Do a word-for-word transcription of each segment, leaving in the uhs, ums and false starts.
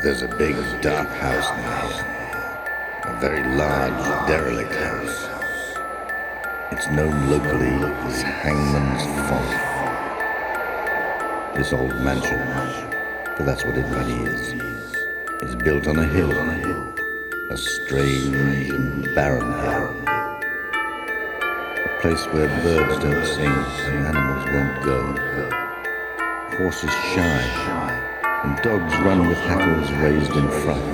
There's a big dark house near here. A very large derelict house. It's known locally as Hangman's Folly. This old mansion, for that's what it really is, is built on a hill, a strange and barren hill. A place where birds don't sing and animals won't go. Horses shy, and dogs run with hackles raised in fright.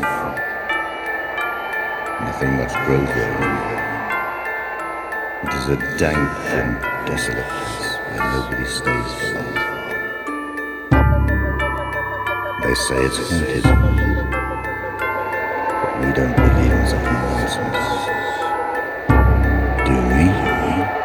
Nothing much grows there. It is a dank and desolate place where nobody stays for long. They say it's haunted, but we don't believe in such nonsense. Do we?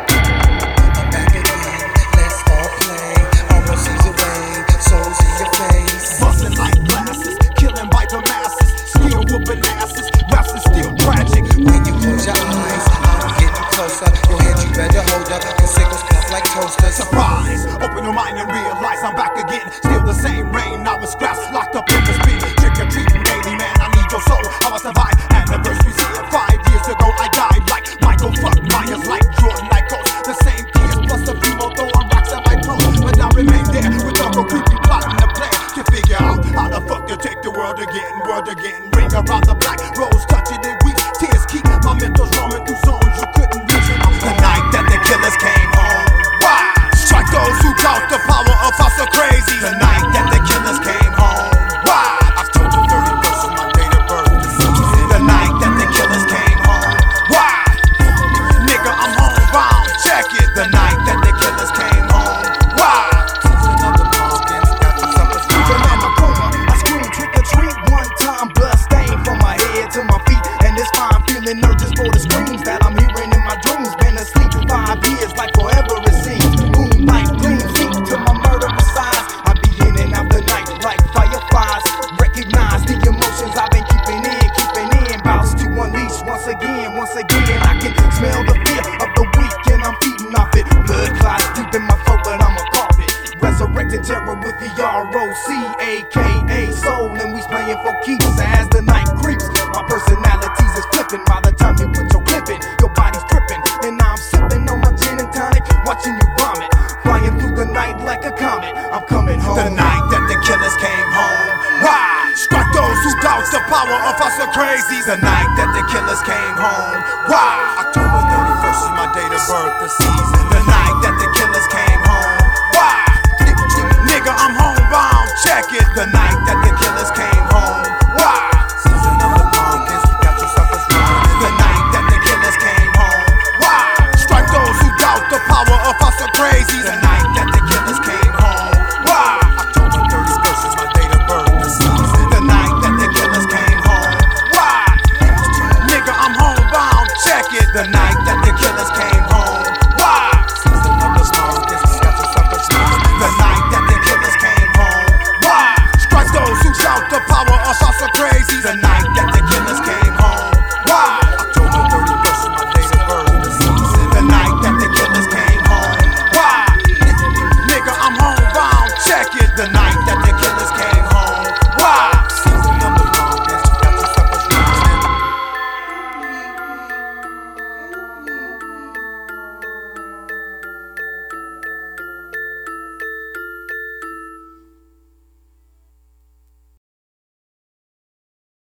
Back again, let's all play. Almost sees away, souls in your face. Busting like glasses, killing by the masses, still whooping asses, raps is still tragic. When you close your eyes, I'm getting closer. Your hands you better hold up, cause signals pop like toasters. Surprise! Open your mind and realize I'm back again. Still the same rain, I was scraps locked up in the spin. Trick or treating daily, man, I need your soul. How I survive, anniversary here. Five years ago I died like Michael, fuck Myers, like Jordan, like Coach. The same tears plus a few more throwing rocks at my clothes. But I remain there with Uncle Creepy plotting the plan to figure out how the fuck to take the world again, world again. Ring around the black rose, touching it weak. Tears keep my mentals roaming through zones you couldn't reach. The night that the killers came home. Why? Strike those who doubt the power of us are crazy. The night that the killers came home. Why? October thirty-first is my date of birth. The night that the killers came home. Why? Nigga, I'm homebound. Check it. The night that the killers came home. Why? Another pumpkin. Got some suckers Even in my coma, I screamed trick or treat one time, blood stained from my head to my feet, and this fine feeling urges for the screams that I'm hearing in my dreams. Been asleep for five years, like forever it seems. Moonlight gleams deep to my murderous eyes. I be in and out the night like fireflies. Recognize the emotions I've been keeping in, keeping in. Bounce to unleash once again, once again. I can smell the fear of the weak, and I'm feeding off it. Blood clots deep in my throat, but I'm a carpet. Resurrected terror with the R O C, aka soul, and we's playing for keeps. As the night creeps, my personalities is flipping. By the time you put your clip in, your body's dripping, and now I'm sipping on my gin and tonic, watching you vomit, flying through the night like a comet. I'm coming home. The night that the killers came home. Why? Strike those who doubt the power of us are crazy. The night that the killers came home. Why? October thirty-first is my date of birth, the season. The night that the killers